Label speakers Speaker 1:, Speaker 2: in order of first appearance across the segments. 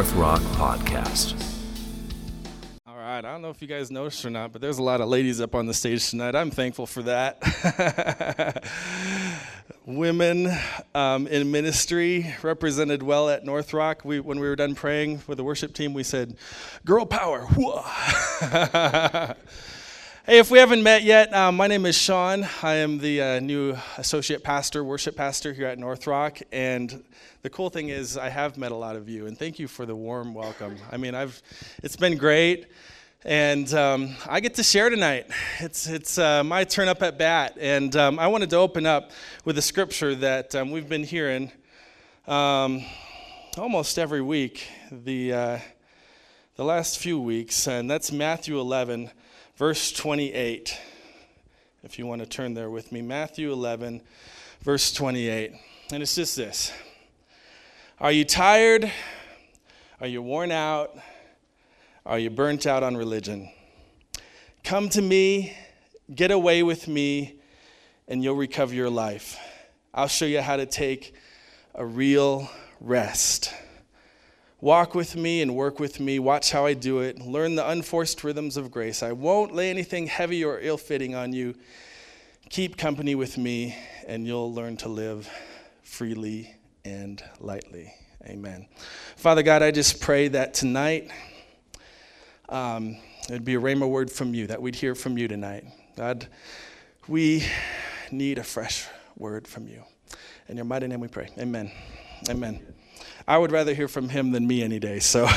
Speaker 1: North Rock Podcast.
Speaker 2: All right, I don't know if you guys noticed or not, but there's a lot of ladies up on the stage tonight. I'm thankful for that. Women in ministry represented well at North Rock. When we were done praying with the worship team, we said, "Girl power." Hey, if we haven't met yet, my name is Sean. I am the new associate pastor, worship pastor here at North Rock, and the cool thing is I have met a lot of you, and thank you for the warm welcome. I mean, it's been great, and I get to share tonight. It's my turn up at bat, and I wanted to open up with a scripture that we've been hearing almost every week the last few weeks, and that's Matthew 11. Verse 28, if you want to turn there with me. Matthew 11, verse 28. And it's just this. Are you tired? Are you worn out? Are you burnt out on religion? Come to me, get away with me, and you'll recover your life. I'll show you how to take a real rest. Walk with me and work with me. Watch how I do it. Learn the unforced rhythms of grace. I won't lay anything heavy or ill-fitting on you. Keep company with me, and you'll learn to live freely and lightly. Amen. Father God, I just pray that tonight it'd be a rhema word from you, that we'd hear from you tonight. God, we need a fresh word from you. In your mighty name we pray. Amen. Amen. I would rather hear from him than me any day. So,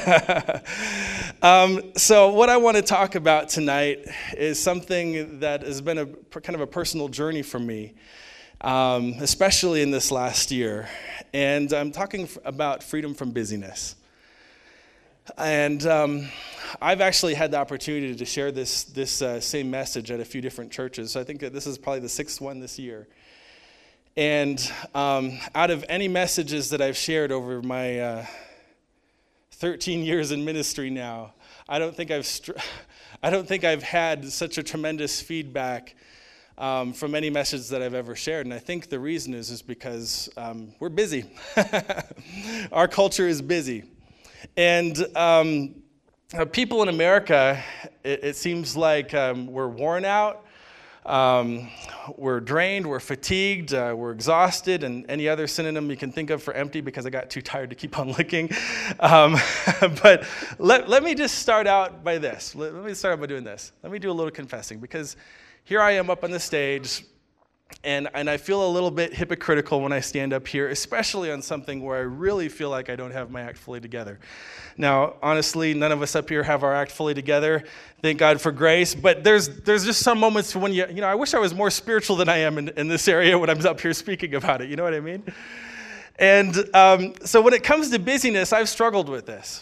Speaker 2: so what I want to talk about tonight is something that has been a kind of a personal journey for me, especially in this last year. And I'm talking about freedom from busyness. And I've actually had the opportunity to share this same message at a few different churches. So I think that this is probably the sixth one this year. And out of any messages that I've shared over my 13 years in ministry now, I don't think I've had such a tremendous feedback from any message that I've ever shared. And I think the reason is because we're busy. Our culture is busy, and people in America, it seems like we're worn out. We're drained, we're fatigued, we're exhausted, and any other synonym you can think of for empty, because I got too tired to keep on looking. But let me just start out by this. Let me start out by doing this. Let me do a little confessing, because here I am up on the stage, and I feel a little bit hypocritical when I stand up here, especially on something where I really feel like I don't have my act fully together. Now, honestly, none of us up here have our act fully together. Thank God for grace. But there's just some moments when I wish I was more spiritual than I am in this area when I'm up here speaking about it. You know what I mean? And so when it comes to busyness, I've struggled with this.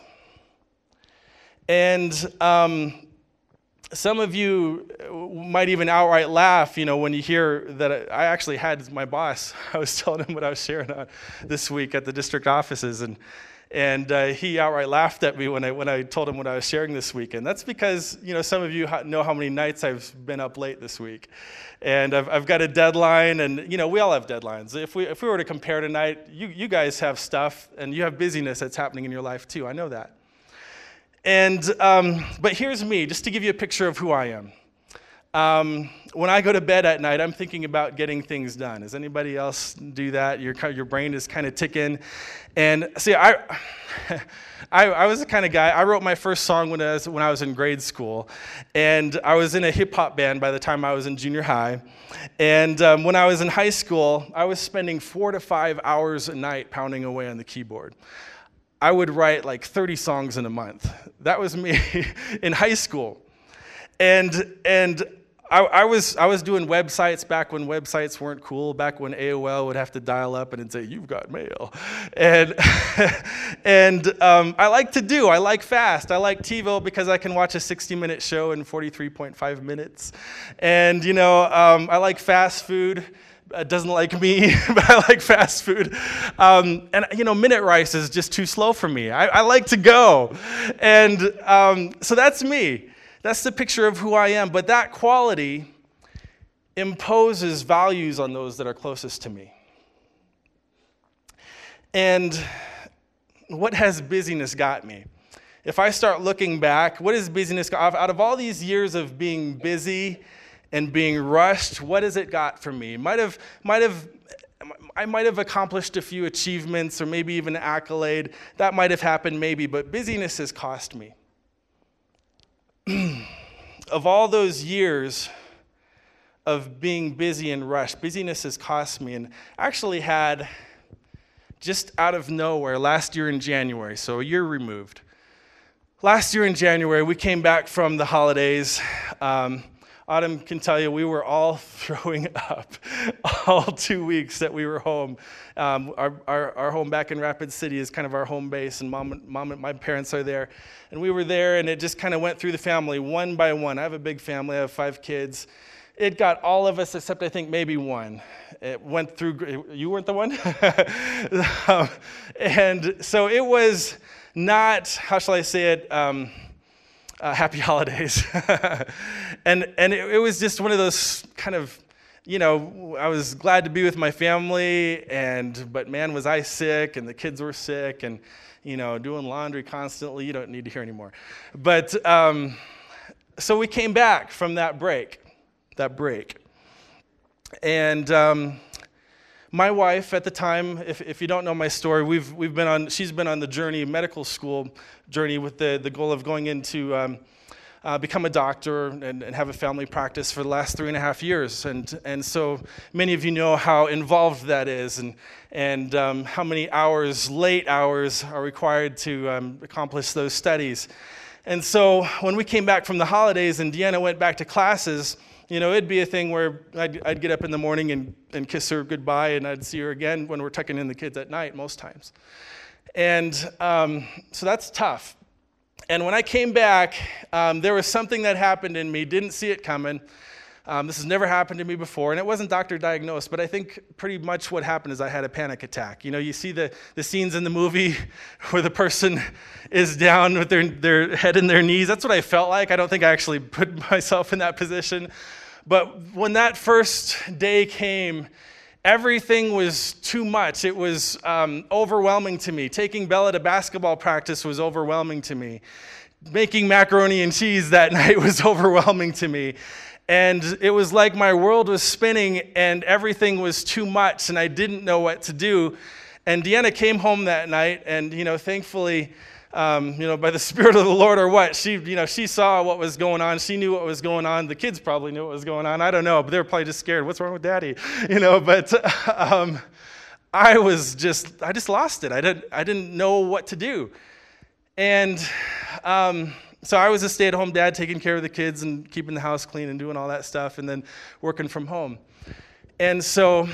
Speaker 2: And some of you might even outright laugh, when you hear that I actually had my boss. I was telling him what I was sharing on this week at the district offices, and he outright laughed at me when I told him what I was sharing this week. And that's because some of you know how many nights I've been up late this week, and I've got a deadline, and we all have deadlines. If we were to compare tonight, you guys have stuff and you have busyness that's happening in your life too. I know that. And but here's me, just to give you a picture of who I am. When I go to bed at night, I'm thinking about getting things done. Does anybody else do that? Your brain is kind of ticking. And see, I was the kind of guy. I wrote my first song when I was in grade school, and I was in a hip hop band by the time I was in junior high. And when I was in high school, I was spending 4 to 5 hours a night pounding away on the keyboard. I would write like 30 songs in a month. That was me in high school. And I was doing websites back when websites weren't cool, back when AOL would have to dial up and it'd say, "You've got mail." And I like fast. I like TiVo because I can watch a 60-minute show in 43.5 minutes. And, I like fast food. It doesn't like me, but I like fast food. And, minute rice is just too slow for me. I like to go. And so that's me. That's the picture of who I am. But that quality imposes values on those that are closest to me. And what has busyness got me? If I start looking back, what has busyness got? Out of all these years of being busy and being rushed, what has it got for me? I might have accomplished a few achievements or maybe even an accolade. That might have happened maybe, but busyness has cost me. Of all those years of being busy and rushed, busyness has cost me. And I actually had, just out of nowhere, last year in January, so a year removed. Last year in January, we came back from the holidays. Autumn can tell you we were all throwing up all 2 weeks that we were home. Our home back in Rapid City is kind of our home base, and mom and my parents are there. And we were there, and it just kind of went through the family one by one. I have a big family. I have 5 kids. It got all of us except I think maybe one. It went through, you weren't the one? And so it was not, how shall I say it, happy holidays. and it was just one of those kind of, I was glad to be with my family, but man, was I sick, and the kids were sick, and, doing laundry constantly. You don't need to hear anymore. But so we came back from that break. And my wife at the time, if you don't know my story, she's been on the medical school journey with the goal of going into become a doctor and have a family practice for the last 3.5 years. And so many of you know how involved that is and how many late hours are required to accomplish those studies. And so when we came back from the holidays and Deanna went back to classes, it'd be a thing where I'd get up in the morning and kiss her goodbye, and I'd see her again when we're tucking in the kids at night most times. And so that's tough. And when I came back, there was something that happened in me, didn't see it coming. This has never happened to me before, and it wasn't doctor diagnosed, but I think pretty much what happened is I had a panic attack. You see the scenes in the movie where the person is down with their head in their knees. That's what I felt like. I don't think I actually put myself in that position. But when that first day came, everything was too much. It was overwhelming to me. Taking Bella to basketball practice was overwhelming to me. Making macaroni and cheese that night was overwhelming to me. And it was like my world was spinning and everything was too much and I didn't know what to do. And Deanna came home that night and, thankfully, by the Spirit of the Lord or what, she saw what was going on. She knew what was going on. The kids probably knew what was going on. I don't know, but they were probably just scared. What's wrong with Daddy? But I just lost it. I didn't know what to do. And so I was a stay-at-home dad, taking care of the kids and keeping the house clean and doing all that stuff and then working from home. And so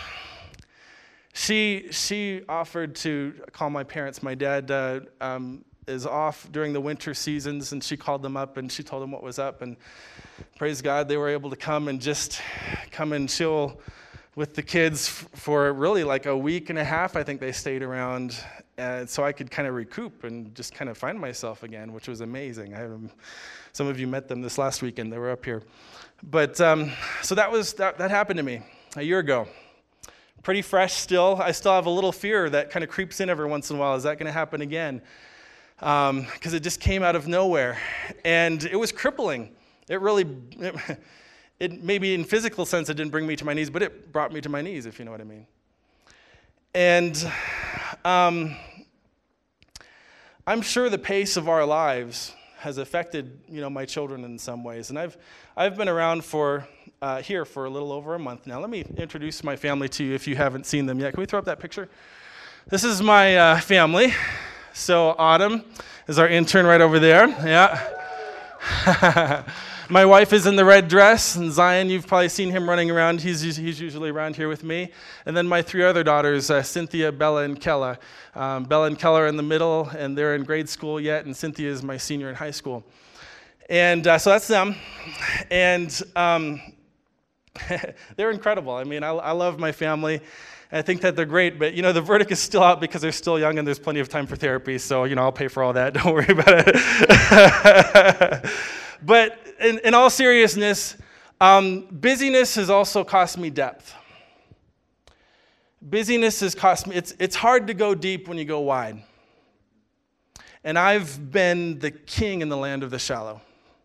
Speaker 2: she offered to call my parents. My dad is off during the winter seasons, and she called them up and she told them what was up. And praise God, they were able to come and chill with the kids for really like a week and a half. I think they stayed around, so I could kind of recoup and just kind of find myself again, which was amazing. Some of you met them this last weekend. They were up here. But so that happened to me a year ago. Pretty fresh still. I still have a little fear that kind of creeps in every once in a while. Is that going to happen again? Because it just came out of nowhere. And it was crippling. It maybe in physical sense it didn't bring me to my knees, but it brought me to my knees, if you know what I mean. And I'm sure the pace of our lives has affected, my children in some ways. And I've been around here for a little over a month now. Let me introduce my family to you if you haven't seen them yet. Can we throw up that picture? This is my family. So Autumn is our intern right over there. Yeah. My wife is in the red dress, and Zion, you've probably seen him running around. He's usually around here with me. And then my 3 other daughters, Cynthia, Bella, and Kella. Bella and Kella are in the middle, and they're in grade school yet, and Cynthia is my senior in high school. And so that's them. And they're incredible. I mean, I love my family. I think that they're great, but, the verdict is still out because they're still young and there's plenty of time for therapy. So, I'll pay for all that. Don't worry about it. But in all seriousness, busyness has also cost me depth. Busyness has cost me, it's hard to go deep when you go wide. and I've been the king in the land of the shallow.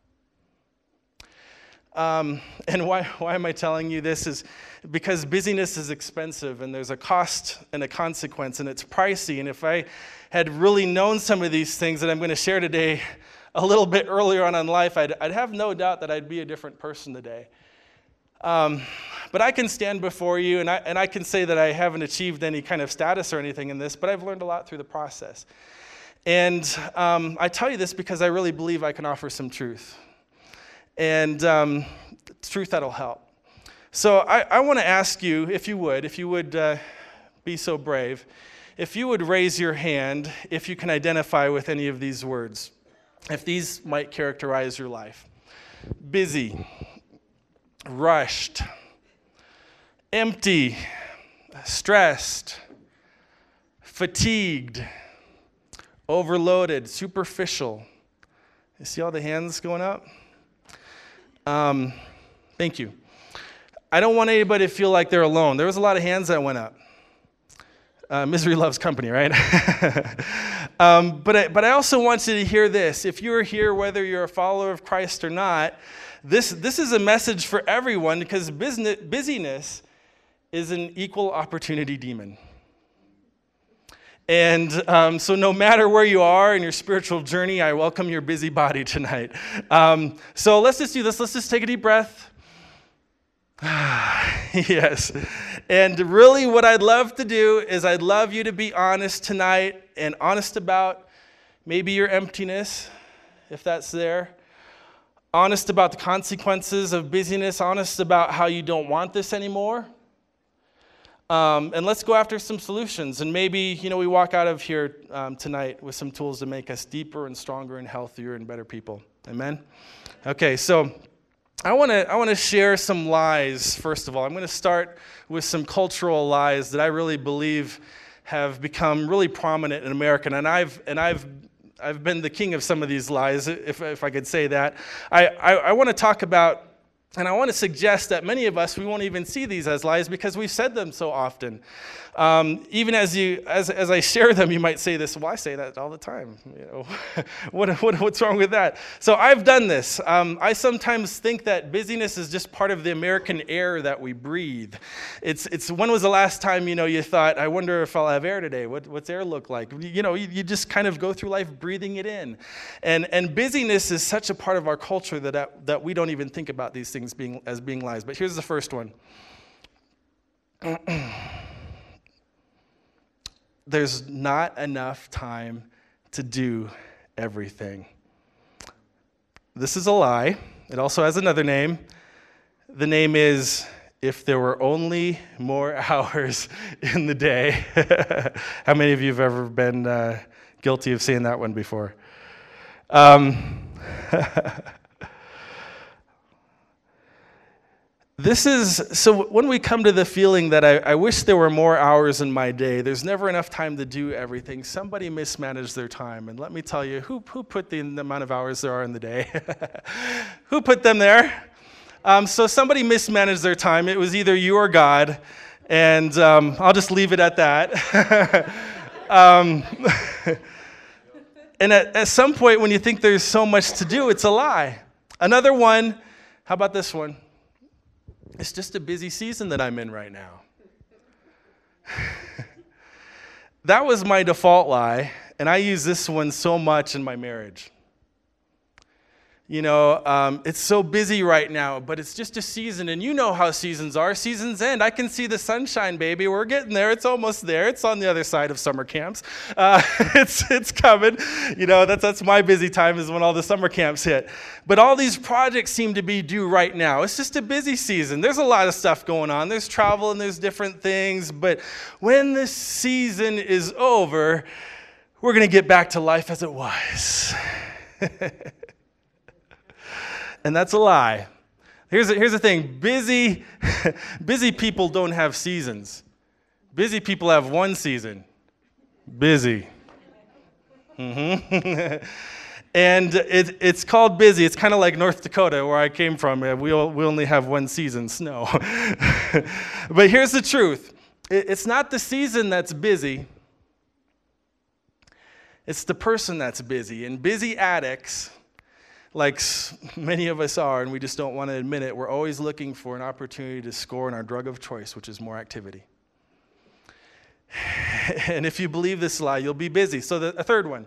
Speaker 2: And why am I telling you this is because busyness is expensive, and there's a cost and a consequence, and it's pricey. And if I had really known some of these things that I'm going to share today a little bit earlier on in life, I'd have no doubt that I'd be a different person today. But I can stand before you, and I can say that I haven't achieved any kind of status or anything in this, but I've learned a lot through the process. And I tell you this because I really believe I can offer some truth. And truth that'll help. So I want to ask you, if you would be so brave, if you would raise your hand if you can identify with any of these words, if these might characterize your life. Busy, rushed, empty, stressed, fatigued, overloaded, superficial. You see all the hands going up? Thank you. I don't want anybody to feel like they're alone. There was a lot of hands that went up. Misery loves company, right? But I also want you to hear this. If you're here, whether you're a follower of Christ or not, this is a message for everyone, because busyness is an equal opportunity demon. And so no matter where you are in your spiritual journey, I welcome your busybody tonight. So let's just do this. Let's just take a deep breath. Yes. And really what I'd love to do is I'd love you to be honest tonight, and honest about maybe your emptiness, if that's there. Honest about the consequences of busyness. Honest about how you don't want this anymore. And let's go after some solutions. And maybe, we walk out of here tonight with some tools to make us deeper and stronger and healthier and better people. Amen? Okay, so I want to share some lies, first of all. I'm going to start with some cultural lies that I really believe have become really prominent in America. And I've been the king of some of these lies, if I could say that. I want to talk about, and I want to suggest that many of us, we won't even see these as lies because we've said them so often. Even as I share them, you might say this, well, I say that all the time. What's wrong with that? So I've done this. I sometimes think that busyness is just part of the American air that we breathe. It's when was the last time, you thought, I wonder if I'll have air today? What's air look like? You just kind of go through life breathing it in. And busyness is such a part of our culture that we don't even think about these things being lies. But here's the first one. There's not enough time to do everything. This is a lie. It also has another name. The name is, if there were only more hours in the day. How many of you have ever been guilty of saying that one before? So when we come to the feeling that I wish there were more hours in my day, there's never enough time to do everything, somebody mismanaged their time. And let me tell you, who put the amount of hours there are in the day? Who put them there? So somebody mismanaged their time. It was either you or God, and I'll just leave it at that. And at some point when you think there's so much to do, it's a lie. Another one, how about this one? It's just a busy season that I'm in right now. That was my default lie, and I use this one so much in my marriage. It's so busy right now, but it's just a season, and you know how seasons are. Seasons end. I can see the sunshine, baby. We're getting there. It's almost there. It's on the other side of summer camps. It's coming. That's my busy time, is when all the summer camps hit. But all these projects seem to be due right now. It's just a busy season. There's a lot of stuff going on. There's travel and there's different things. But when this season is over, we're going to get back to life as it was. And that's a lie. Here's the thing. Busy people don't have seasons. Busy people have one season. Busy. And it's called busy. It's kind of like North Dakota, where I came from. We only have one season, snow. But here's the truth. It's not the season that's busy. It's the person that's busy. And busy addicts, like many of us are, and we just don't want to admit it, we're always looking for an opportunity to score on our drug of choice, which is more activity. And if you believe this lie, you'll be busy. So a third one.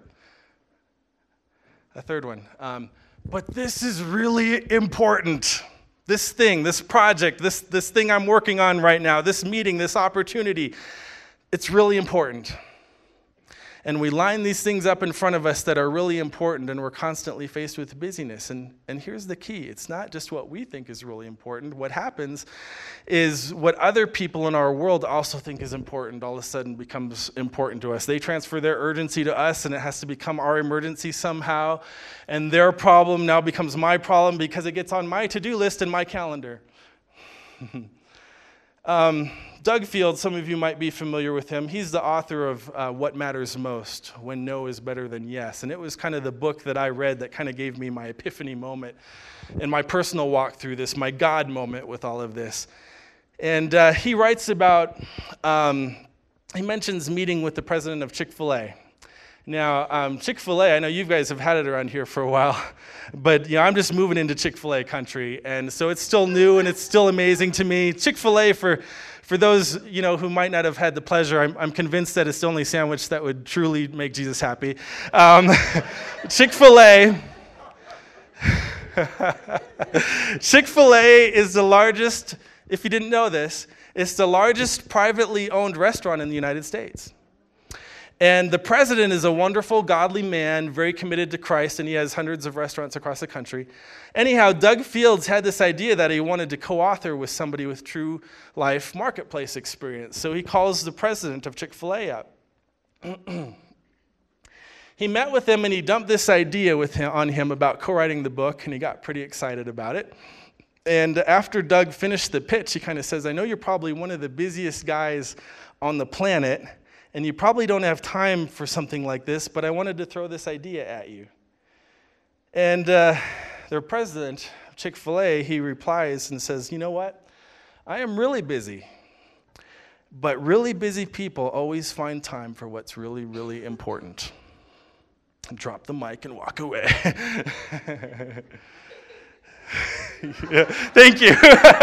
Speaker 2: But this is really important. This thing, this project, this thing I'm working on right now, this meeting, this opportunity, it's really important. And we line these things up in front of us that are really important, and we're constantly faced with busyness. And here's the key. It's not just what we think is really important. What happens is what other people in our world also think is important all of a sudden becomes important to us. They transfer their urgency to us, and it has to become our emergency somehow. And their problem now becomes my problem because it gets on my to-do list and my calendar. Doug Field, some of you might be familiar with him. He's the author of What Matters Most, When No is Better Than Yes. And it was kind of the book that I read that kind of gave me my epiphany moment in my personal walk through this, my God moment with all of this. And he writes about, he mentions meeting with the president of Chick-fil-A. Now, Chick-fil-A, I know you guys have had it around here for a while, but I'm just moving into Chick-fil-A country, and so it's still new and it's still amazing to me. Chick-fil-A, for those who might not have had the pleasure, I'm convinced that it's the only sandwich that would truly make Jesus happy. Chick-fil-A is the largest, if you didn't know this, it's the largest privately owned restaurant in the United States. And the president is a wonderful, godly man, very committed to Christ, and he has hundreds of restaurants across the country. Anyhow, Doug Fields had this idea that he wanted to co-author with somebody with true life marketplace experience. So he calls the president of Chick-fil-A up. He met with him and he dumped this idea on him about co-writing the book, and he got pretty excited about it. And after Doug finished the pitch, he kind of says, I know you're probably one of the busiest guys on the planet, and you probably don't have time for something like this, but I wanted to throw this idea at you. And their president of Chick-fil-A, he replies and says, you know what? I am really busy, but really busy people always find time for what's really, really important. Drop the mic and walk away. Yeah, thank you.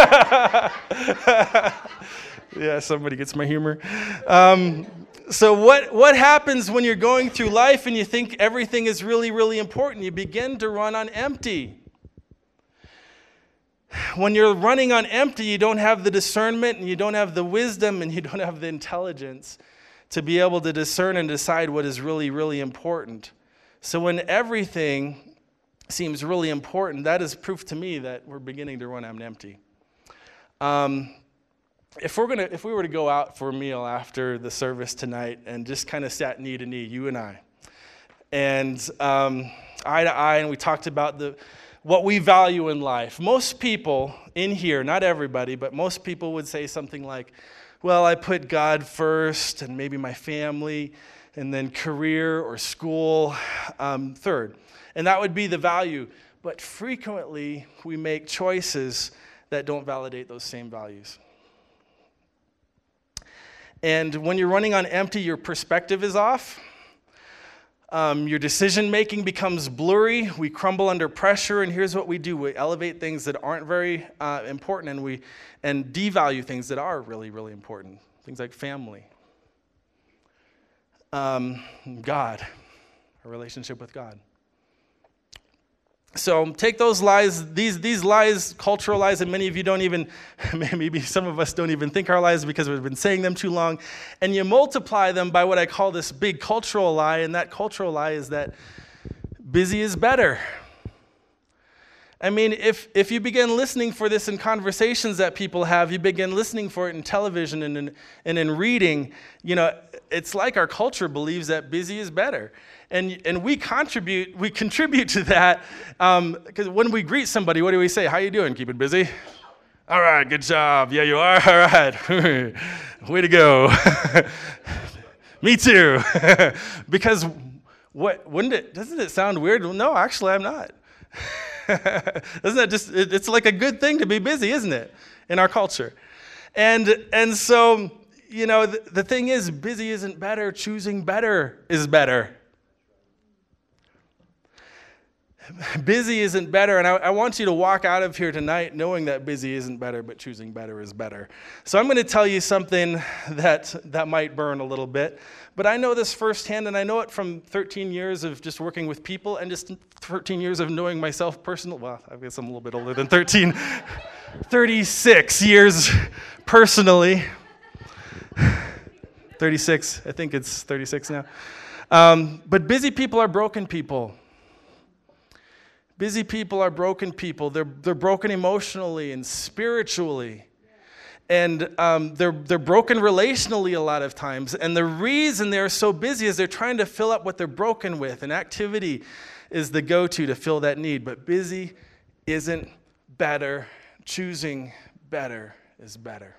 Speaker 2: Yeah, somebody gets my humor. So what happens when you're going through life and you think everything is really, really important? You begin to run on empty. When you're running on empty, you don't have the discernment and you don't have the wisdom and you don't have the intelligence to be able to discern and decide what is really, really important. So when everything seems really important, that is proof to me that we're beginning to run on empty. If we were to go out for a meal after the service tonight and just kind of sat knee to knee, you and I, and eye to eye, and we talked about what we value in life. Most people in here, not everybody, but most people would say something like, well, I put God first, and maybe my family, and then career or school third. And that would be the value. But frequently, we make choices that don't validate those same values. And when you're running on empty, your perspective is off. Your decision-making becomes blurry. We crumble under pressure, and here's what we do. We elevate things that aren't very important, and devalue things that are really, really important. Things like family, God, our relationship with God. So take those lies, these lies, cultural lies, and many of you don't even, maybe some of us don't even think our lies because we've been saying them too long, and you multiply them by what I call this big cultural lie, and that cultural lie is that busy is better. I mean, if you begin listening for this in conversations that people have, you begin listening for it in television and in reading, it's like our culture believes that busy is better. And we contribute to that, because when we greet somebody, what do we say? How you doing? Keep it busy? All right, good job. Yeah, you are? All right. Way to go. Me too. Because doesn't it sound weird? Well, no, actually, I'm not. Isn't that just, it's like a good thing to be busy, isn't it, in our culture? And so, the thing is, busy isn't better. Choosing better is better. busy isn't better, and I want you to walk out of here tonight knowing that busy isn't better, but choosing better is better. So I'm going to tell you something that might burn a little bit, but I know this firsthand, and I know it from 13 years of just working with people and just 13 years of knowing myself personally. Well, I guess I'm a little bit older than 13. 36 years personally. 36, I think it's 36 now. But busy people are broken people. Busy people are broken people. They're broken emotionally and spiritually. And they're broken relationally a lot of times. And the reason they're so busy is they're trying to fill up what they're broken with. And activity is the go-to to fill that need. But busy isn't better. Choosing better is better.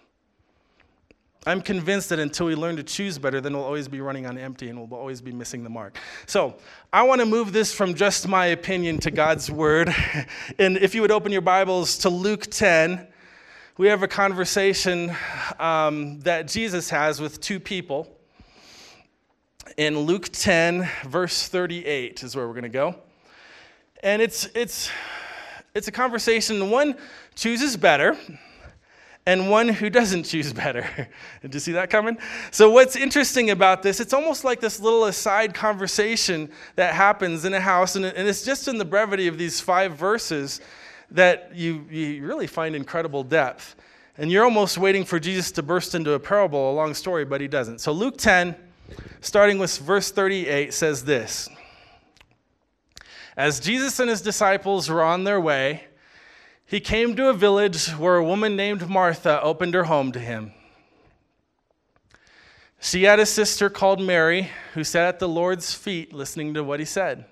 Speaker 2: I'm convinced that until we learn to choose better, then we'll always be running on empty and we'll always be missing the mark. So I want to move this from just my opinion to God's word. And if you would open your Bibles to Luke 10, we have a conversation that Jesus has with two people. In Luke 10, verse 38 is where we're going to go. And it's a conversation. One chooses better, and one who doesn't choose better. Did you see that coming? So what's interesting about this, it's almost like this little aside conversation that happens in a house, and it's just in the brevity of these 5 verses that you really find incredible depth. And you're almost waiting for Jesus to burst into a parable, a long story, but he doesn't. So Luke 10, starting with verse 38, says this. As Jesus and his disciples were on their way, he came to a village where a woman named Martha opened her home to him. She had a sister called Mary who sat at the Lord's feet listening to what he said.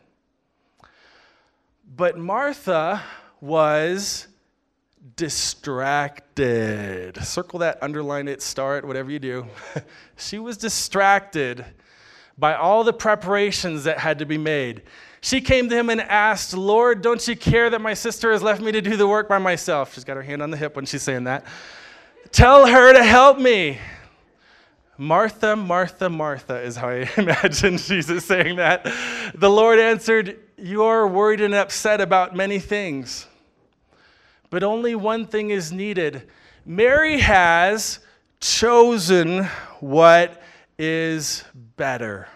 Speaker 2: But Martha was distracted. Circle that, underline it, star it, whatever you do. She was distracted by all the preparations that had to be made. She came to him and asked, Lord, don't you care that my sister has left me to do the work by myself? She's got her hand on the hip when she's saying that. Tell her to help me. Martha, Martha, Martha is how I imagine Jesus saying that. The Lord answered, you are worried and upset about many things, but only one thing is needed. Mary has chosen what is better.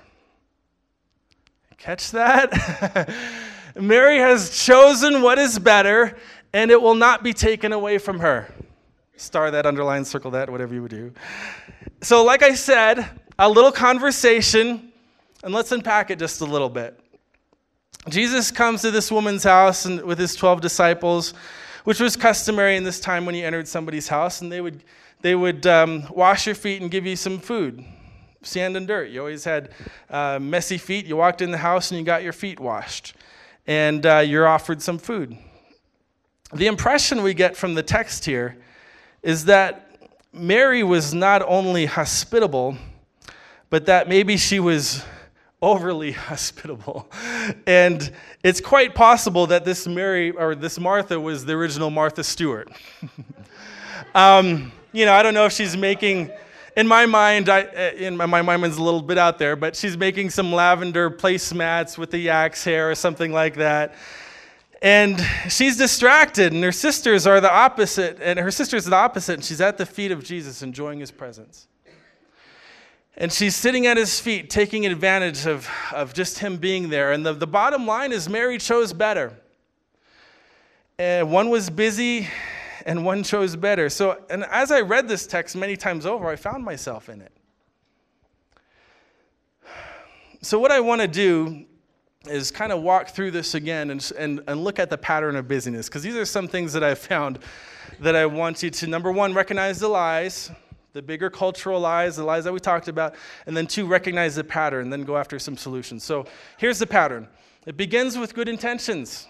Speaker 2: Catch that? Mary has chosen what is better, and it will not be taken away from her. Star that, underline, circle that, whatever you would do. So like I said, a little conversation, and let's unpack it just a little bit. Jesus comes to this woman's house and with his 12 disciples, which was customary in this time when you entered somebody's house, and they would wash your feet and give you some food. Sand and dirt. You always had messy feet. You walked in the house and you got your feet washed. And you're offered some food. The impression we get from the text here is that Mary was not only hospitable, but that maybe she was overly hospitable. And it's quite possible that this Martha was the original Martha Stewart. I don't know if she's making... In my mind, my mind's a little bit out there, but she's making some lavender placemats with the yak's hair or something like that. And she's distracted, and her sisters are the opposite, and she's at the feet of Jesus enjoying his presence. And she's sitting at his feet, taking advantage of just him being there. And the bottom line is Mary chose better. And one was busy, and one chose better. So, and as I read this text many times over, I found myself in it. So what I want to do is kind of walk through this again and look at the pattern of busyness, because these are some things that I've found that I want you to, number one, recognize the lies, the bigger cultural lies, the lies that we talked about, and then 2, recognize the pattern, then go after some solutions. So here's the pattern. It begins with good intentions.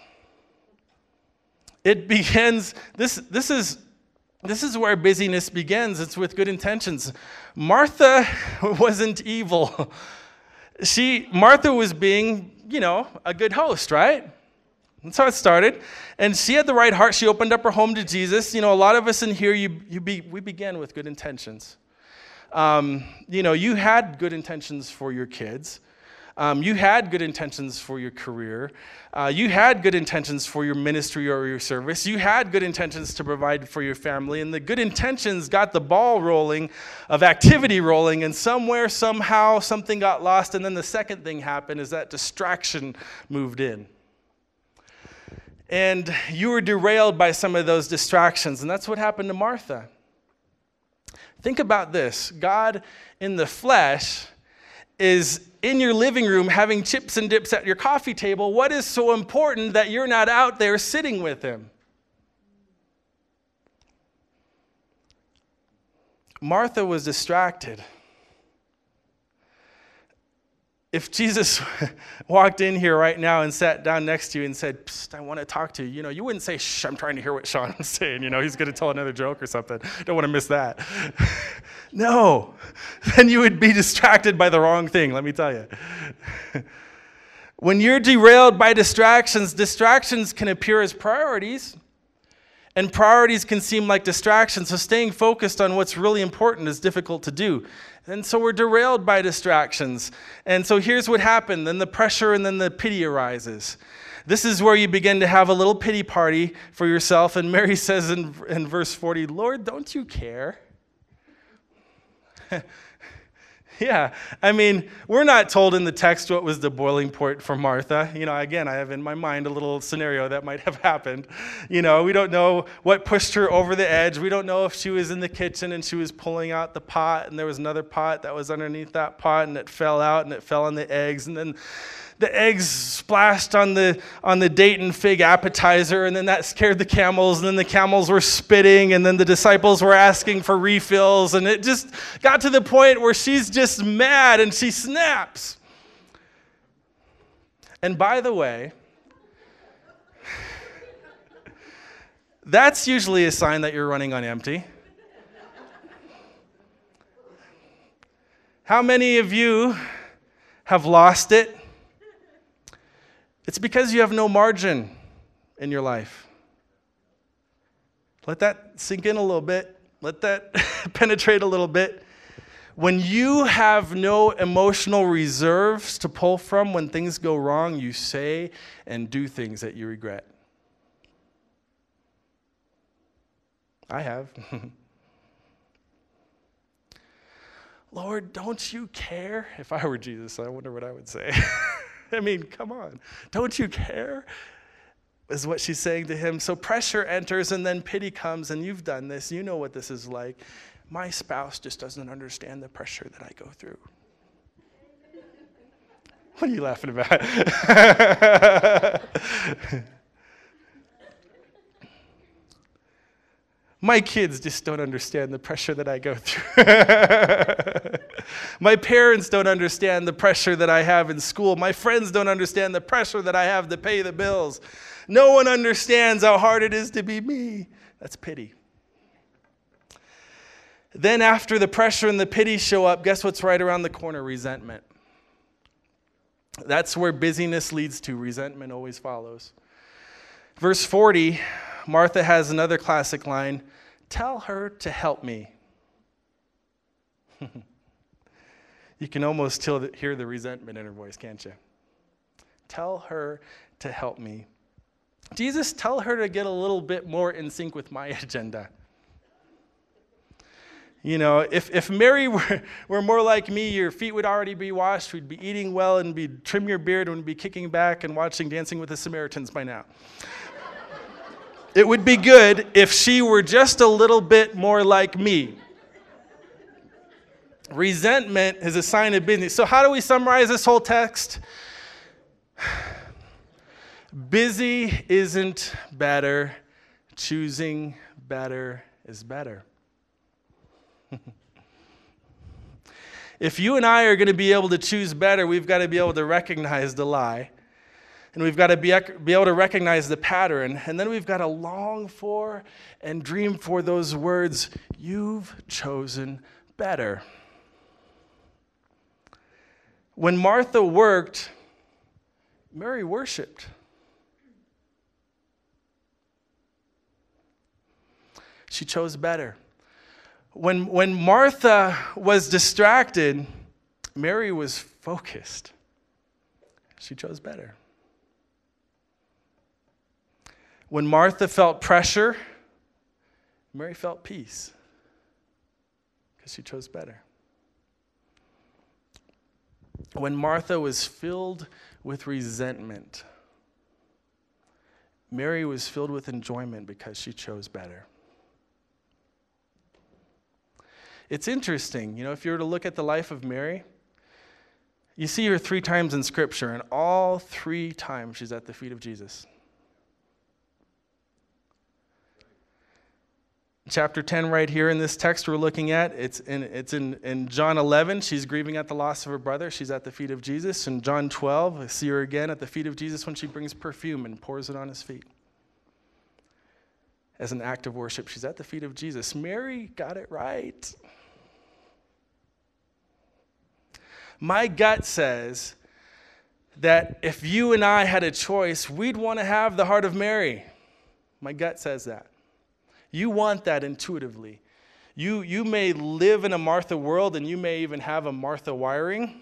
Speaker 2: It begins, this is where busyness begins. It's with good intentions. Martha wasn't evil. Martha was being, a good host, right? That's how it started. And she had the right heart. She opened up her home to Jesus. A lot of us in here, we begin with good intentions. You had good intentions for your kids. You had good intentions for your career. You had good intentions for your ministry or your service. You had good intentions to provide for your family. And the good intentions got the ball rolling, of activity rolling, and somewhere, somehow, something got lost. And then the second thing happened is that distraction moved in. And you were derailed by some of those distractions. And that's what happened to Martha. Think about this. God in the flesh is in your living room having chips and dips at your coffee table. What is so important that you're not out there sitting with him? Martha was distracted. If Jesus walked in here right now and sat down next to you and said, "Psst, I want to talk to you," you wouldn't say, "Shh, I'm trying to hear what Sean's saying. He's going to tell another joke or something. Don't want to miss that." No, then you would be distracted by the wrong thing, let me tell you. When you're derailed by distractions, distractions can appear as priorities, and priorities can seem like distractions. So staying focused on what's really important is difficult to do. And so we're derailed by distractions. And so here's what happened. Then the pressure and then the pity arises. This is where you begin to have a little pity party for yourself. And Mary says in verse 40, "Lord, don't you care?" Yeah, we're not told in the text what was the boiling point for Martha. Again, I have in my mind a little scenario that might have happened. We don't know what pushed her over the edge. We don't know if she was in the kitchen and she was pulling out the pot and there was another pot that was underneath that pot and it fell out and it fell on the eggs. And then the eggs splashed on the date and fig appetizer, and then that scared the camels, and then the camels were spitting, and then the disciples were asking for refills, and it just got to the point where she's just mad and she snaps. And by the way, that's usually a sign that you're running on empty. How many of you have lost it? It's because you have no margin in your life. Let that sink in a little bit. Let that penetrate a little bit. When you have no emotional reserves to pull from when things go wrong, you say and do things that you regret. I have. "Lord, don't you care?" If I were Jesus, I wonder what I would say. Come on. Don't you care? Is what she's saying to him. So pressure enters and then pity comes, and you've done this. You know what this is like. My spouse just doesn't understand the pressure that I go through. What are you laughing about? My kids just don't understand the pressure that I go through. My parents don't understand the pressure that I have in school. My friends don't understand the pressure that I have to pay the bills. No one understands how hard it is to be me. That's pity. Then after the pressure and the pity show up, guess what's right around the corner? Resentment. That's where busyness leads to. Resentment always follows. Verse 40, Martha has another classic line, "Tell her to help me." You can almost hear the resentment in her voice, can't you? Tell her to help me. Jesus, tell her to get a little bit more in sync with my agenda. If Mary were more like me, your feet would already be washed, we'd be eating well, and we'd trim your beard, and we'd be kicking back and watching Dancing with the Samaritans by now. It would be good if she were just a little bit more like me. Resentment is a sign of busyness. So how do we summarize this whole text? Busy isn't better. Choosing better is better. If you and I are going to be able to choose better, we've got to be able to recognize the lie. And we've got to be able to recognize the pattern. And then we've got to long for and dream for those words, "You've chosen better." When Martha worked, Mary worshiped. She chose better. When Martha was distracted, Mary was focused. She chose better. When Martha felt pressure, Mary felt peace because she chose better. When Martha was filled with resentment, Mary was filled with enjoyment because she chose better. It's interesting, if you were to look at the life of Mary, you see her 3 times in Scripture, and all 3 times she's at the feet of Jesus. Chapter 10 right here in this text we're looking at, it's in John 11. She's grieving at the loss of her brother. She's at the feet of Jesus. In John 12, I see her again at the feet of Jesus when she brings perfume and pours it on his feet. As an act of worship, she's at the feet of Jesus. Mary got it right. My gut says that if you and I had a choice, we'd want to have the heart of Mary. My gut says that. You want that intuitively. You may live in a Martha world, and you may even have a Martha wiring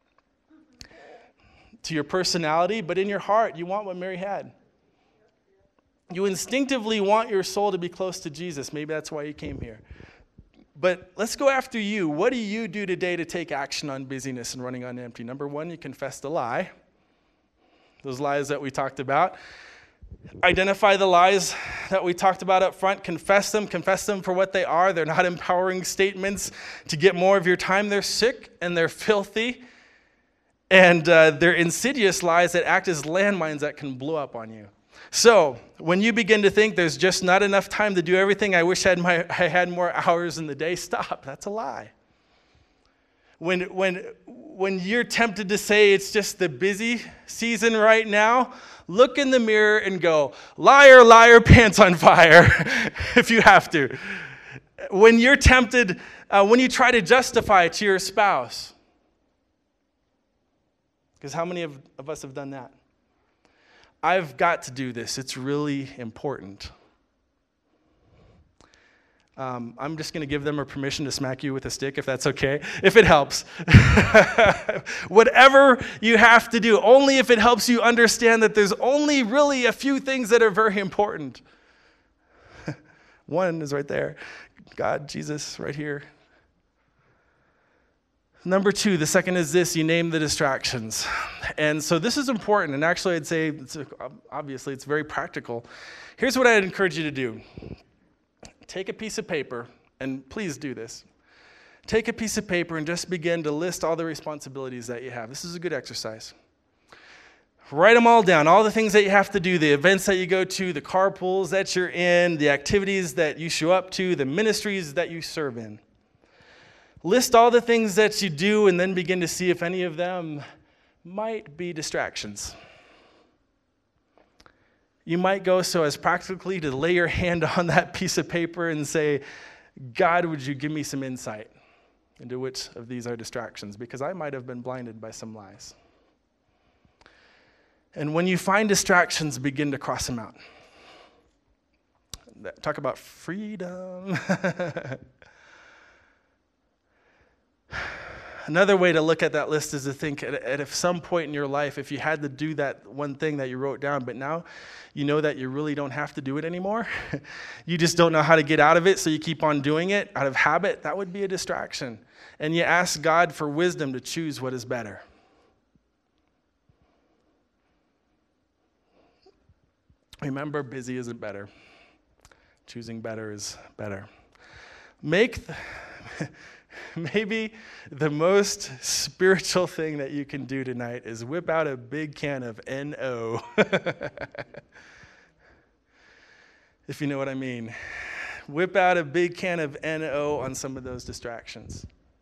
Speaker 2: to your personality, but in your heart, you want what Mary had. You instinctively want your soul to be close to Jesus. Maybe that's why you came here. But let's go after you. What do you do today to take action on busyness and running on empty? Number 1, you confess the lie. Those lies that we talked about. Identify the lies that we talked about up front. Confess them for what they are. They're not empowering statements to get more of your time. They're sick and they're filthy. And they're insidious lies that act as landmines that can blow up on you. So when you begin to think there's just not enough time to do everything, I wish I had more hours in the day, stop. That's a lie. When you're tempted to say it's just the busy season right now, look in the mirror and go, liar, liar, pants on fire, if you have to. When you're tempted, when you try to justify it to your spouse, because how many of us have done that? I've got to do this. It's really important. I'm just going to give them a permission to smack you with a stick, if that's okay, if it helps. Whatever you have to do, only if it helps you understand that there's only really a few things that are very important. One is right there. God, Jesus, right here. Number 2, the second is this: you name the distractions. And so this is important, and actually I'd say, obviously it's very practical. Here's what I'd encourage you to do. Take a piece of paper, and please do this. Take a piece of paper and just begin to list all the responsibilities that you have. This is a good exercise. Write them all down, all the things that you have to do, the events that you go to, the carpools that you're in, the activities that you show up to, the ministries that you serve in. List all the things that you do and then begin to see if any of them might be distractions. You might go so as practically to lay your hand on that piece of paper and say, God, would you give me some insight into which of these are distractions? Because I might have been blinded by some lies. And when you find distractions, begin to cross them out. Talk about freedom. Another way to look at that list is to think at some point in your life, if you had to do that one thing that you wrote down, but now you know that you really don't have to do it anymore. You just don't know how to get out of it, so you keep on doing it out of habit. That would be a distraction. And you ask God for wisdom to choose what is better. Remember, busy isn't better. Choosing better is better. Maybe the most spiritual thing that you can do tonight is whip out a big can of NO. If you know what I mean. Whip out a big can of NO on some of those distractions.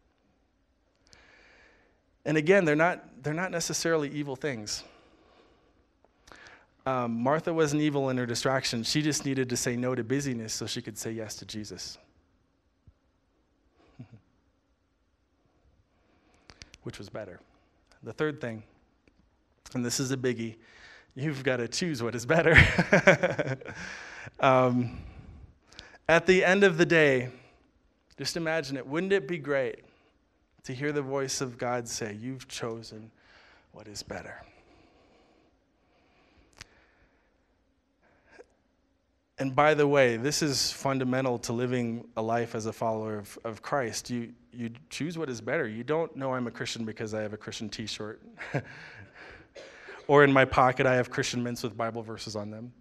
Speaker 2: And again, they're not necessarily evil things. Martha wasn't evil in her distraction. She just needed to say no to busyness so she could say yes to Jesus. Which was better. The third thing, and this is a biggie, you've got to choose what is better. At the end of the day, just imagine it. Wouldn't it be great to hear the voice of God say, you've chosen what is better? And by the way, this is fundamental to living a life as a follower of Christ. You choose what is better. You don't know I'm a Christian because I have a Christian t-shirt. Or in my pocket I have Christian mints with Bible verses on them.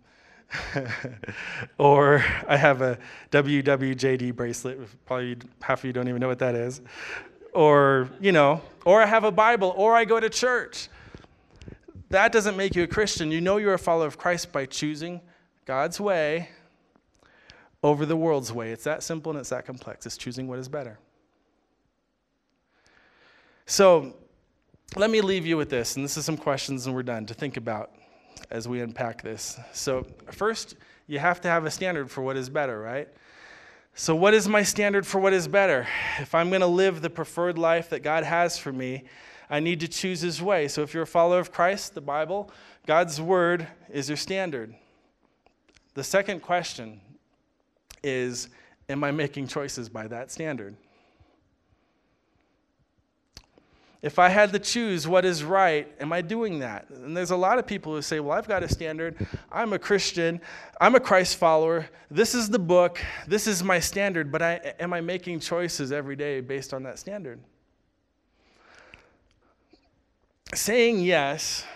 Speaker 2: Or I have a WWJD bracelet. Probably half of you don't even know what that is. Or, or I have a Bible, or I go to church. That doesn't make you a Christian. You know you're a follower of Christ by choosing God's way over the world's way. It's that simple and it's that complex. It's choosing what is better. So let me leave you with this, and this is some questions and we're done to think about as we unpack this. So first, you have to have a standard for what is better, right? So what is my standard for what is better? If I'm going to live the preferred life that God has for me, I need to choose his way. So if you're a follower of Christ, the Bible, God's word is your standard. The second question is, am I making choices by that standard? If I had to choose what is right, am I doing that? And there's a lot of people who say, well, I've got a standard. I'm a Christian. I'm a Christ follower. This is the book. This is my standard. But am I making choices every day based on that standard? Saying yes,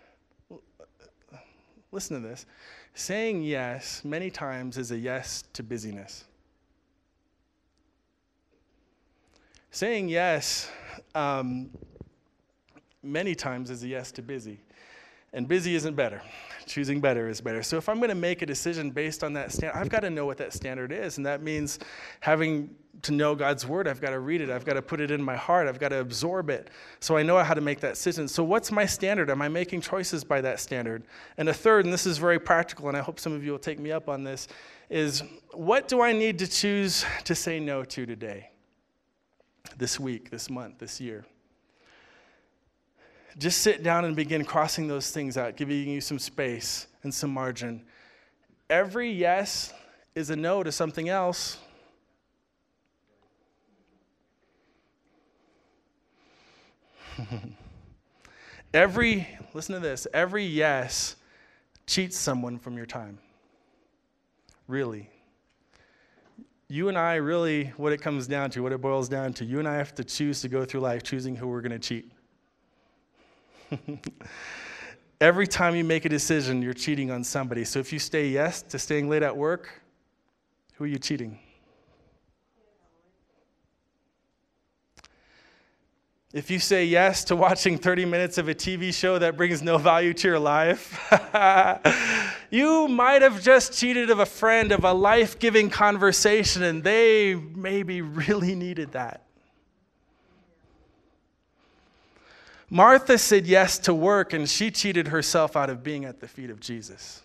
Speaker 2: listen to this. Saying yes many times is a yes to busyness. Saying yes many times is a yes to busy. And busy isn't better. Choosing better is better. So if I'm going to make a decision based on that standard, I've got to know what that standard is. And that means having to know God's word. I've got to read it. I've got to put it in my heart. I've got to absorb it so I know how to make that decision. So what's my standard? Am I making choices by that standard? And a third, and this is very practical, and I hope some of you will take me up on this, is what do I need to choose to say no to today, this week, this month, this year? Just sit down and begin crossing those things out, giving you some space and some margin. Every yes is a no to something else. Listen to this, every yes cheats someone from your time. Really. You and I really, what it comes down to, what it boils down to, you and I have to choose to go through life choosing who we're going to cheat. Every time you make a decision, you're cheating on somebody. So if you say yes to staying late at work, who are you cheating? If you say yes to watching 30 minutes of a TV show that brings no value to your life, you might have just cheated of a friend, of a life-giving conversation, and they maybe really needed that. Martha said yes to work, and she cheated herself out of being at the feet of Jesus.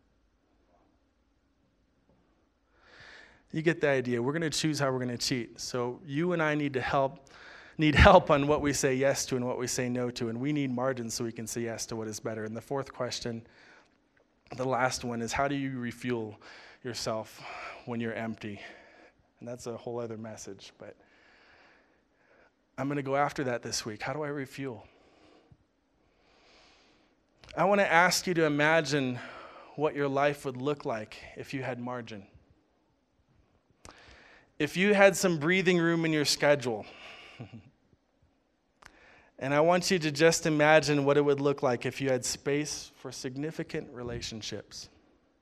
Speaker 2: You get the idea. We're going to choose how we're going to cheat. So you and I need help on what we say yes to and what we say no to, and we need margins so we can say yes to what is better. And the fourth question, the last one, is how do you refuel yourself when you're empty? And that's a whole other message, but I'm going to go after that this week. How do I refuel? I want to ask you to imagine what your life would look like if you had margin. If you had some breathing room in your schedule. And I want you to just imagine what it would look like if you had space for significant relationships.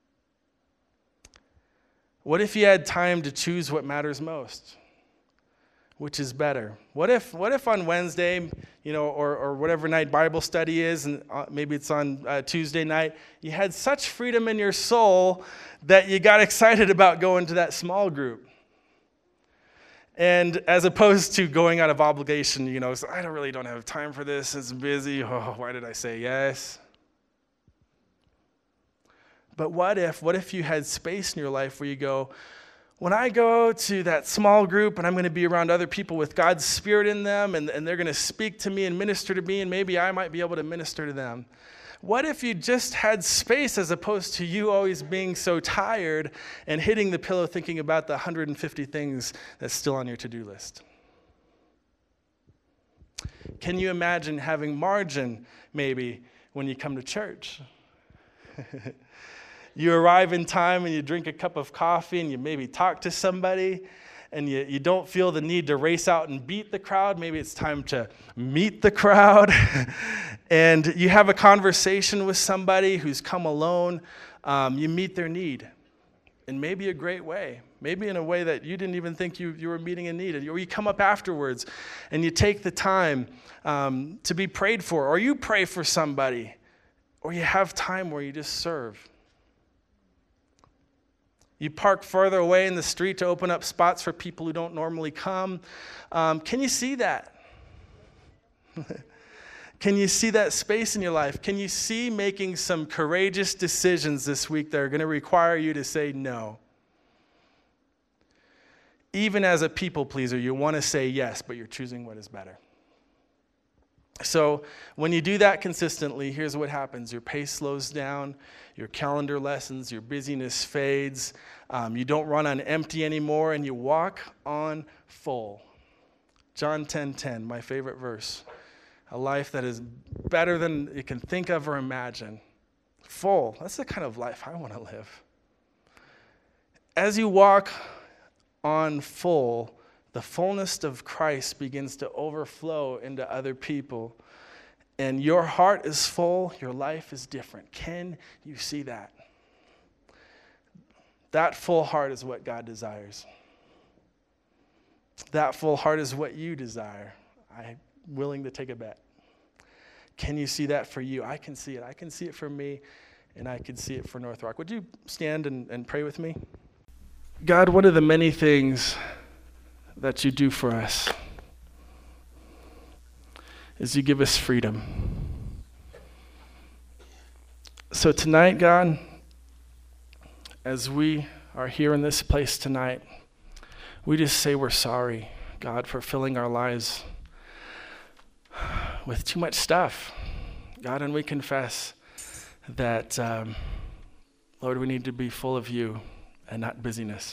Speaker 2: What if you had time to choose what matters most? Which is better? What if on Wednesday, or whatever night Bible study is, and maybe it's on Tuesday night, you had such freedom in your soul that you got excited about going to that small group? And as opposed to going out of obligation, so I don't have time for this, it's busy, why did I say yes? But what if you had space in your life where you go, when I go to that small group and I'm going to be around other people with God's Spirit in them, and they're going to speak to me and minister to me, and maybe I might be able to minister to them. What if you just had space as opposed to you always being so tired and hitting the pillow thinking about the 150 things that's still on your to-do list? Can you imagine having margin maybe when you come to church? you arrive in time and you drink a cup of coffee and you maybe talk to somebody and you don't feel the need to race out and beat the crowd. Maybe it's time to meet the crowd. And you have a conversation with somebody who's come alone. You meet their need in maybe a great way, maybe in a way that you didn't even think you were meeting a need. Or you come up afterwards and you take the time to be prayed for, or you pray for somebody, or you have time where you just serve. You park further away in the street to open up spots for people who don't normally come. Can you see that? Can you see that space in your life? Can you see making some courageous decisions this week that are going to require you to say no? Even as a people pleaser, you want to say yes, but you're choosing what is better. So when you do that consistently, here's what happens. Your pace slows down, your calendar lessens, your busyness fades, you don't run on empty anymore, and you walk on full. John 10:10, my favorite verse. A life that is better than you can think of or imagine. Full. That's the kind of life I want to live. As you walk on full, the fullness of Christ begins to overflow into other people. And your heart is full, your life is different. Can you see that? That full heart is what God desires. That full heart is what you desire. I'm willing to take a bet. Can you see that for you? I can see it. I can see it for me, and I can see it for North Rock. Would you stand and pray with me? God, one of the many things that you do for us is you give us freedom. So tonight, God, as we are here in this place tonight, we just say we're sorry, God, for filling our lives with too much stuff. God, and we confess that, Lord, we need to be full of you and not busyness.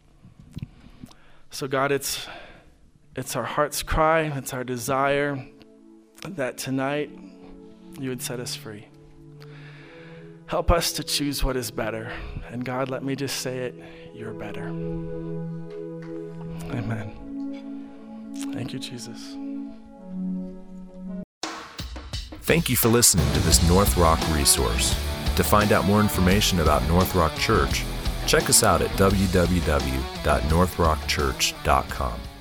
Speaker 2: So God, it's our heart's cry, it's our desire that tonight you would set us free. Help us to choose what is better. And God, let me just say it, you're better. Amen. Thank you, Jesus.
Speaker 1: Thank you for listening to this North Rock resource. To find out more information about North Rock Church, check us out at www.northrockchurch.com.